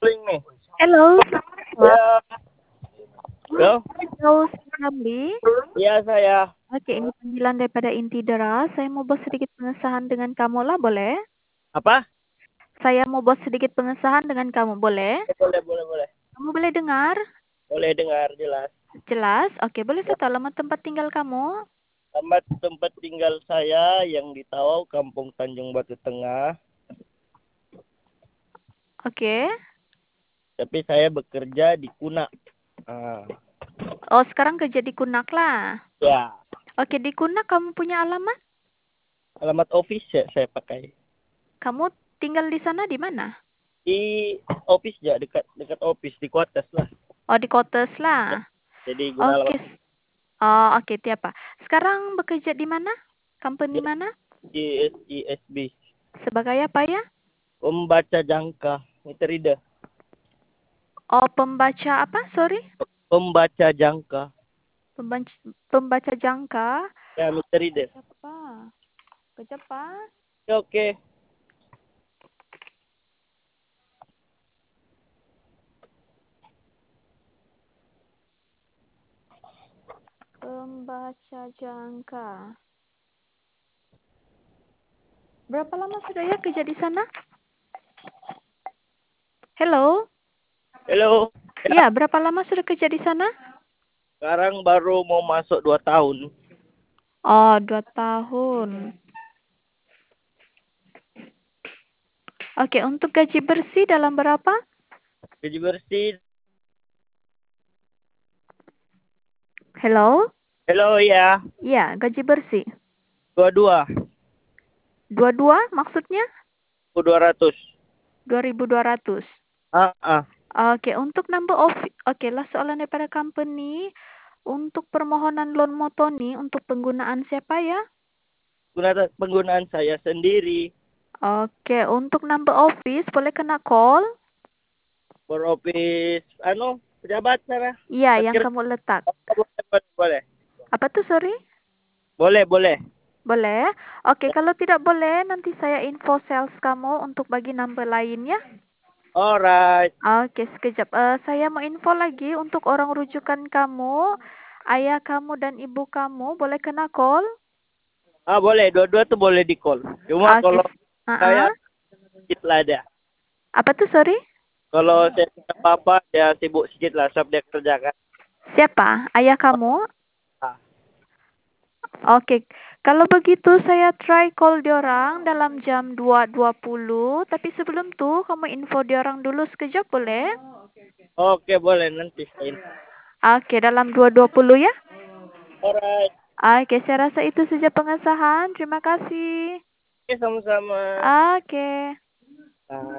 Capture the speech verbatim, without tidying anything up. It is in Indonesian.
Link nih. Halo, Wak. Ya, halo. Halo, Ramli. Iya saya. Oke, ini panggilan daripada inti deras. Saya mau buat sedikit pengesahan dengan kamu lah, boleh? Apa? Saya mau buat sedikit pengesahan dengan kamu, boleh? Boleh, boleh, boleh. Kamu boleh dengar? Boleh dengar jelas. Jelas? Oke, boleh Ya, saya tahu alamat tempat tinggal kamu? tempat tempat tinggal saya yang di Tawau, Kampung Tanjung Batu Tengah. Oke. Tapi saya bekerja di Kuna. Ah, Oh, sekarang kerja di Kunak lah. ya, Oke, di Kunak kamu punya alamat? alamat office ya saya pakai. Kamu tinggal di sana di mana? Di office ya, dekat dekat office di Kuartes lah. Oh, di Kotes Ya, lah. jadi guna Oke. alamat Oh, oke, tiap Pak. Sekarang bekerja di mana? Company di mana? di I S B. Sebagai apa ya? Pembaca jangka, meter reader. Oh, pembaca apa? Sorry. Pembaca jangka. Pembaca, pembaca jangka. Ya, meter reader. Apa? Kecepat. Ya, oke. Pembaca jangka. Berapa lama sudah ya kerja di sana? Hello? Halo. Ya, Ya, berapa lama sudah kerja di sana? sekarang baru mau masuk dua tahun. Oh, dua tahun. Oke, untuk gaji bersih dalam berapa? Gaji bersih. Hello? Halo ya. Ya, gaji bersih. Dua-dua. Dua-dua maksudnya? Dua ratus. dua ribu dua ratus. Ah, ah. Oke, untuk number of, oke lah soalan daripada company. Untuk permohonan loan Motoni, untuk penggunaan siapa ya? Guna penggunaan saya sendiri. Oke, untuk number office boleh kena call? For office, ano, pejabat sana. Iya, yang Parkir. kamu letak. Boleh, boleh, boleh. Apa tuh, sorry? Boleh, boleh. Boleh? Oke, kalau tidak boleh, nanti saya info sales kamu untuk bagi number lainnya. Alright. Oke, sekejap. Eh, saya mau info lagi untuk orang rujukan kamu. Ayah kamu dan ibu kamu boleh kena call? Ah, boleh. Dua-dua tuh boleh di call. Cuma Oke. kalau saya Uh-uh. sedikit lah dia. Apa tuh, sorry? Kalau saya punya papa, dia sibuk sedikit lah. Sebab dia kerjakan. Siapa? Ayah kamu? Ah, Oke, kalau begitu saya try call diorang dalam jam dua dua puluh. Tapi sebelum tuh kamu info diorang dulu sekejap boleh? oke, boleh. Nanti saya info. Oke, dalam dua dua puluh ya? Alright. Oke, saya rasa itu saja pengesahan. Terima kasih. Oke, sama-sama. Oke. Ah.